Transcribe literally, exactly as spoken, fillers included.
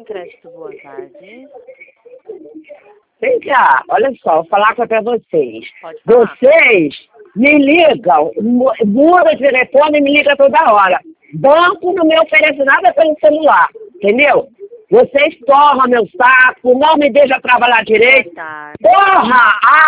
Crédito, boa tarde. Vem cá, olha só, vou falar para vocês. Pode falar. Vocês me ligam, mu- muda de telefone e me liga toda hora. Banco não me oferece nada pelo celular, entendeu? Vocês torram meu saco, não me deixam trabalhar direito. Boa tarde. Porra!